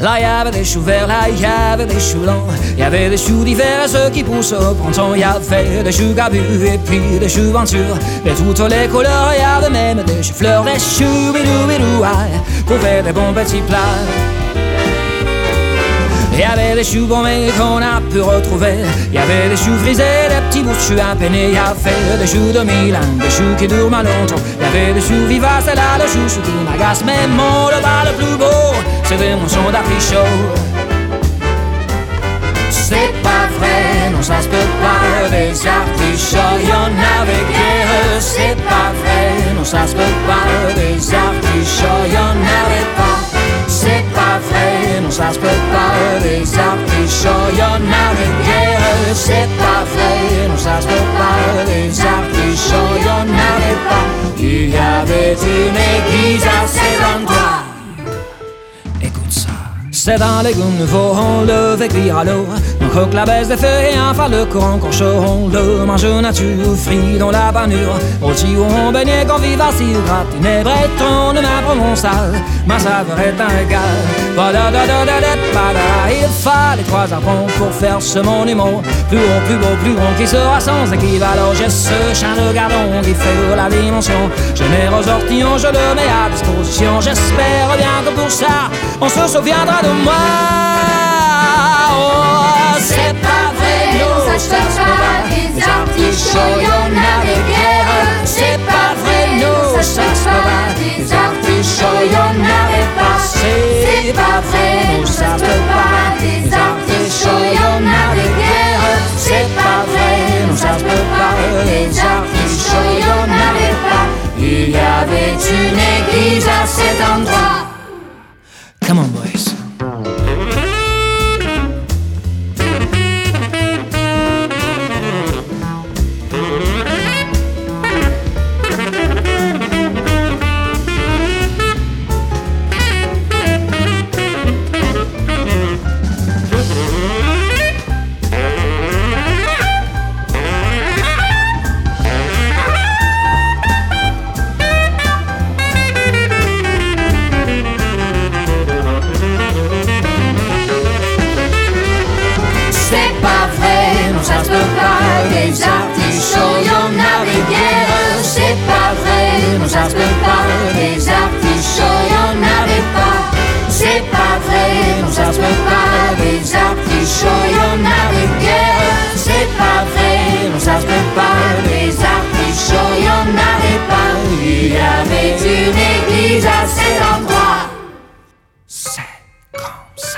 Là y avait des choux verts, là y avait des choux blancs, y avait des choux d'hiver, ceux qui poussent au printemps. Y avait des choux gabus et puis des choux venture, de toutes les couleurs. Y avait même des choux fleurs, des choux bidou bidou, qu'on fait des bons petits plats. Il y avait des choux bombés qu'on a pu retrouver. Il y avait des choux frisés, des petits bouts de choux à peine. Il y avait des choux de Milan, des choux qui durent mal longtemps. Il y avait des choux vivaces et là le chouchou qui m'agace. Mais mon le bas le plus beau, c'était mon son d'artichaut. C'est pas vrai, non ça se peut pas. Des artichauts, y'en avait guère. C'est pas vrai, non ça se peut pas. Des artichauts, y'en avait pas. C'est pas vrai, non ça se peut pas. Des artichauts, y'en avait guère. C'est pas vrai, non ça se peut pas. Des artichauts, y'en avait pas. Il y avait une église à cet endroit. Écoute ça. C'est un légume nouveau, on le fait cuire à l'eau. On croque la baisse des feuilles et enfin le courant qu'on chaud. On le mange nature, frit dans la panure. Aussi où on baignait quand vivace, il gratiné breton de ma provençale. Ma saveur est un égal. Il fallait 3 arpents pour faire ce monument. Plus haut, plus beau, plus grand qui sera sans équivalent. J'ai ce chien de gardon qui fait la dimension. Généreux ortillon, je le mets à disposition. J'espère bien que pour ça, on se souviendra de moi. Oh, c'est pas vrai, non, ça se pas. Des artichauts, y'en avait guère. C'est pas vrai, non, ça se pas. Des artichauts, y'en avait pas. C'est pas vrai, non, ça se pas. Des artichauts, y'en avait guère. C'est pas vrai, non, ça se peut pas. Des artichauts, y'en avait pas. Il y avait une église à cet endroit. Come on, boys. Des artichauts, y'en avait guère. C'est pas vrai, non ça se peut pas. Des artichauts, y'en avait pas. C'est pas vrai, non ça se peut pas. Des artichauts, y'en avait guère. C'est pas vrai, non ça se peut pas. Des artichauts, y'en avait pas. Il y avait une église à cet endroit. C'est comme ça.